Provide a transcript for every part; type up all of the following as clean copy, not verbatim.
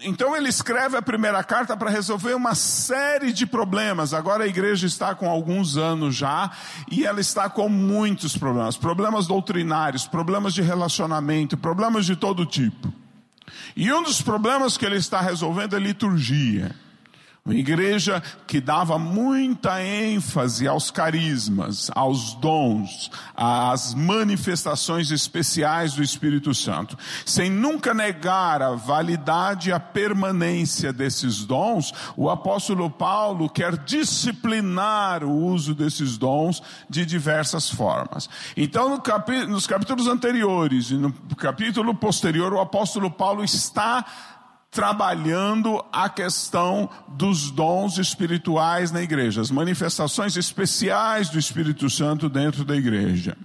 Então ele escreve a primeira carta para resolver uma série de problemas. Agora a igreja está com alguns anos já, e ela está com muitos problemas. Problemas doutrinários, problemas de relacionamento, problemas de todo tipo. E um dos problemas que ele está resolvendo é liturgia. Uma igreja que dava muita ênfase aos carismas, aos dons, às manifestações especiais do Espírito Santo. Sem nunca negar a validade e a permanência desses dons, o apóstolo Paulo quer disciplinar o uso desses dons de diversas formas. Então, nos capítulos anteriores e no capítulo posterior, o apóstolo Paulo está trabalhando a questão dos dons espirituais na igreja, as manifestações especiais do Espírito Santo dentro da igreja.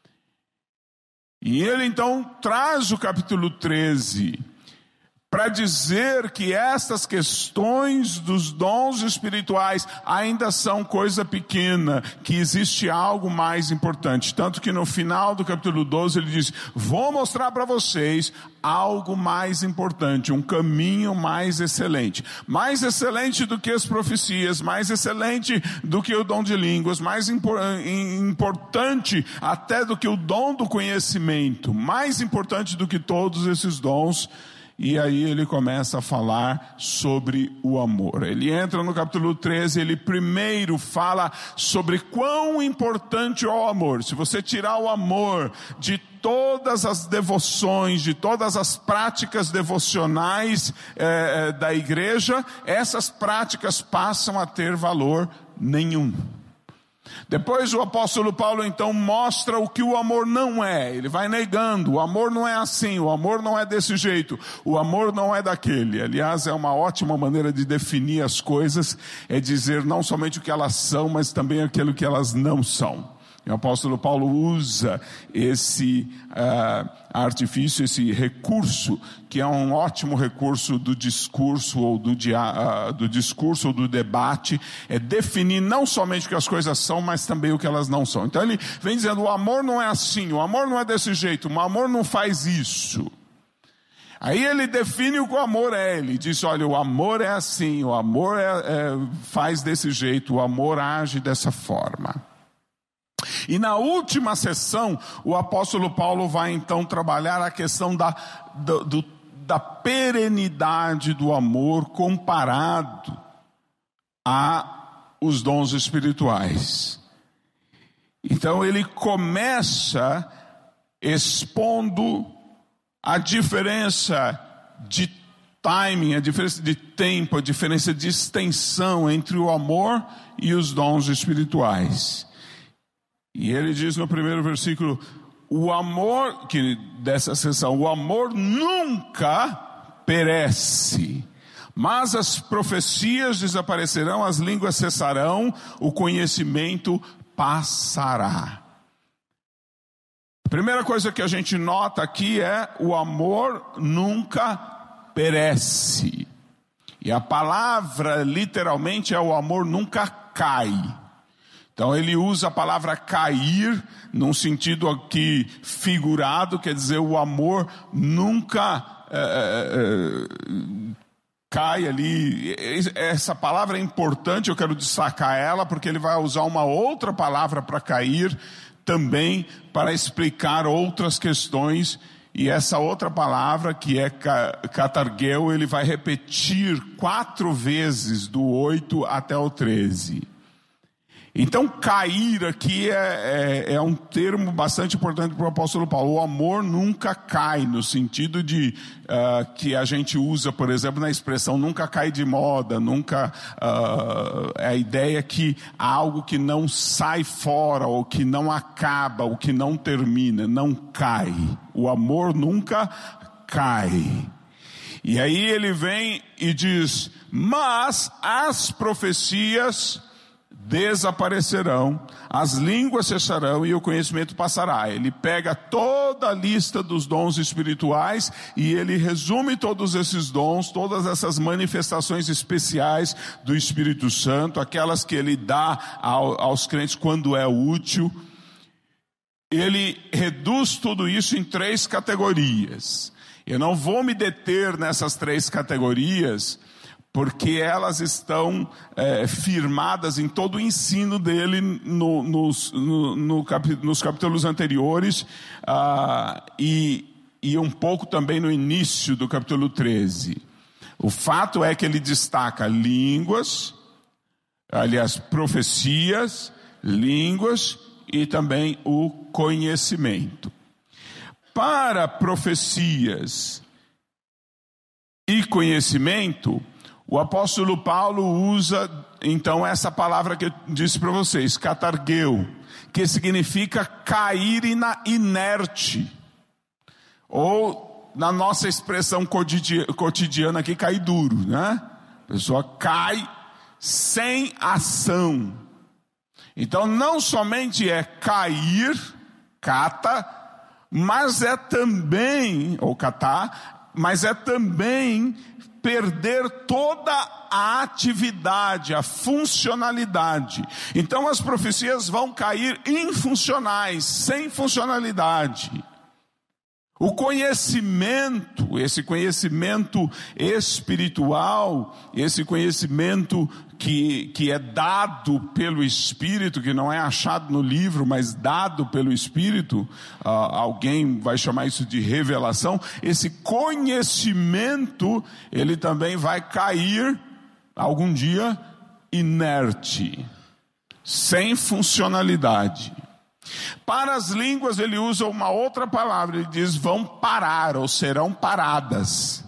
E ele então traz o capítulo 13 para dizer que estas questões dos dons espirituais ainda são coisa pequena, que existe algo mais importante. Tanto que no final do capítulo 12 ele diz: vou mostrar para vocês algo mais importante, um caminho mais excelente do que as profecias, mais excelente do que o dom de línguas, mais importante até do que o dom do conhecimento, mais importante do que todos esses dons. E aí ele começa a falar sobre o amor. Ele entra no capítulo 13, ele primeiro fala sobre quão importante é o amor. Se você tirar o amor de todas as devoções, de todas as práticas devocionais da igreja, essas práticas passam a ter valor nenhum. Depois o apóstolo Paulo então mostra o que o amor não é. Ele vai negando: o amor não é assim, o amor não é desse jeito, o amor não é daquele. Aliás, é uma ótima maneira de definir as coisas, é dizer não somente o que elas são, mas também aquilo que elas não são. E o apóstolo Paulo usa esse artifício, esse recurso, que é um ótimo recurso do discurso ou do discurso ou do debate, é definir não somente o que as coisas são, mas também o que elas não são. Então ele vem dizendo: o amor não é assim, o amor não é desse jeito, o amor não faz isso. Aí ele define o que o amor é. Ele diz: olha, o amor é assim, o amor faz desse jeito, o amor age dessa forma. E na última sessão, o apóstolo Paulo vai então trabalhar a questão da perenidade do amor comparado aos dons espirituais. Então ele começa expondo a diferença de timing, a diferença de tempo, a diferença de extensão entre o amor e os dons espirituais. E ele diz no primeiro versículo: o amor, dessa sessão, o amor nunca perece, mas as profecias desaparecerão, as línguas cessarão, o conhecimento passará. A primeira coisa que a gente nota aqui é: o amor nunca perece. E a palavra literalmente é: o amor nunca cai. Então ele usa a palavra cair num sentido aqui figurado, quer dizer, o amor nunca cai ali. Essa palavra é importante, eu quero destacar ela, porque ele vai usar uma outra palavra para cair também, para explicar outras questões. E essa outra palavra, que é katargeu, ele vai repetir 4 vezes, do 8 até o 13. Então cair aqui é um termo bastante importante para o apóstolo Paulo. O amor nunca cai, no sentido de que a gente usa, por exemplo, na expressão nunca cai de moda, nunca é a ideia que há algo que não sai fora, ou que não acaba, ou que não termina, não cai. O amor nunca cai. E aí ele vem e diz: mas as profecias desaparecerão, as línguas cessarão e o conhecimento passará. Ele pega toda a lista dos dons espirituais e ele resume todos esses dons, todas essas manifestações especiais do Espírito Santo, aquelas que ele dá aos crentes quando é útil. Ele reduz tudo isso em 3 categorias. Eu não vou me deter nessas 3 categorias, porque elas estão firmadas em todo o ensino dele nos capítulos anteriores, e um pouco também no início do capítulo 13. O fato é que ele destaca línguas, aliás, profecias, línguas e também o conhecimento. Para profecias e conhecimento, o apóstolo Paulo usa então essa palavra que eu disse para vocês, catargeu, que significa cair inerte, ou na nossa expressão cotidiana aqui, cair duro, né? A pessoa cai sem ação. Então não somente é cair, cata, mas é também, ou catar, mas é também perder toda a atividade, a funcionalidade. Então as profecias vão cair infuncionais, sem funcionalidade. O conhecimento, esse conhecimento espiritual, esse conhecimento que é dado pelo Espírito, que não é achado no livro, mas dado pelo Espírito, alguém vai chamar isso de revelação. Esse conhecimento, ele também vai cair algum dia inerte, sem funcionalidade. Para as línguas ele usa uma outra palavra, ele diz vão parar ou serão paradas,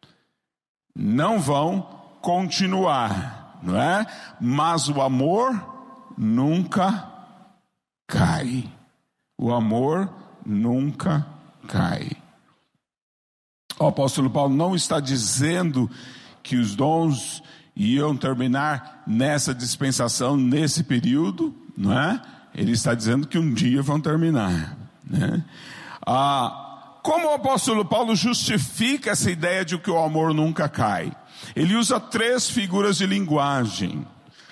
não vão continuar, não é? Mas o amor nunca cai, o amor nunca cai. O apóstolo Paulo não está dizendo que os dons iam terminar nessa dispensação, nesse período, não é? Ele está dizendo que um dia vão terminar, né? Como o apóstolo Paulo justifica essa ideia de que o amor nunca cai? Ele usa 3 figuras de linguagem.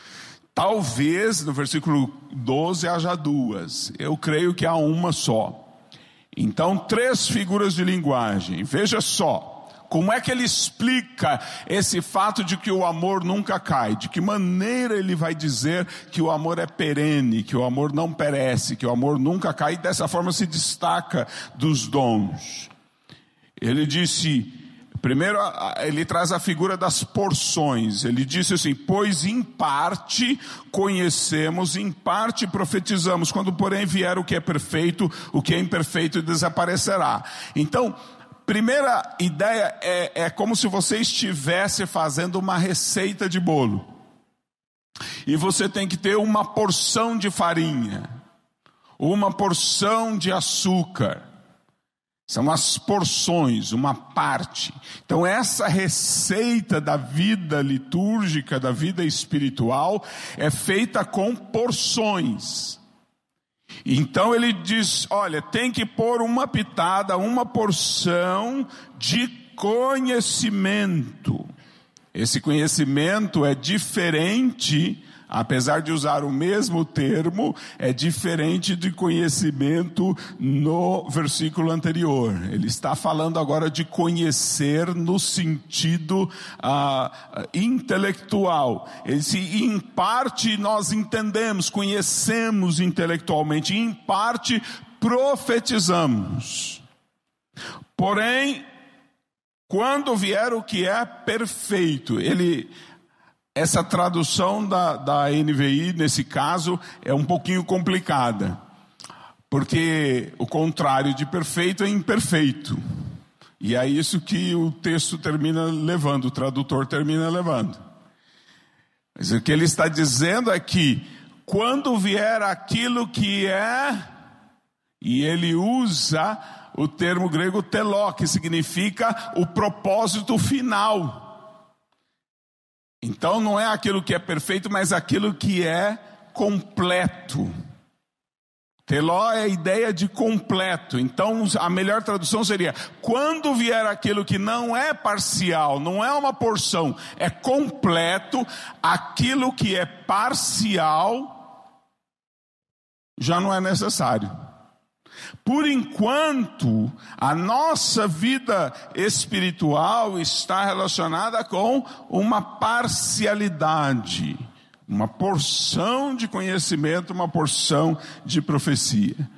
Talvez no versículo 12 haja 2. Eu creio que há uma só. Então 3 figuras de linguagem. Veja só. Como é que ele explica esse fato de que o amor nunca cai? De que maneira ele vai dizer que o amor é perene, que o amor não perece, que o amor nunca cai e dessa forma se destaca dos dons? Ele disse, primeiro ele traz a figura das porções. Ele disse assim, pois em parte conhecemos, em parte profetizamos, quando porém vier o que é perfeito, o que é imperfeito desaparecerá. Então, primeira ideia é como se você estivesse fazendo uma receita de bolo. E você tem que ter uma porção de farinha, uma porção de açúcar. São as porções, uma parte. Então essa receita da vida litúrgica, da vida espiritual, é feita com porções. Então ele diz, olha, tem que pôr uma pitada, uma porção de conhecimento. Esse conhecimento é diferente, apesar de usar o mesmo termo, é diferente de conhecimento no versículo anterior. Ele está falando agora de conhecer no sentido intelectual. Em parte nós entendemos, conhecemos intelectualmente, em parte profetizamos. Porém, quando vier o que é perfeito, essa tradução da NVI, nesse caso, é um pouquinho complicada. Porque o contrário de perfeito é imperfeito. E é isso que o texto termina levando, o tradutor termina levando. Mas o que ele está dizendo é que, quando vier aquilo que é, e ele usa o termo grego teló, que significa o propósito final. Então não é aquilo que é perfeito, mas aquilo que é completo. Teló é a ideia de completo. Então a melhor tradução seria, quando vier aquilo que não é parcial, não é uma porção, é completo, aquilo que é parcial já não é necessário. Por enquanto, a nossa vida espiritual está relacionada com uma parcialidade, uma porção de conhecimento, uma porção de profecia.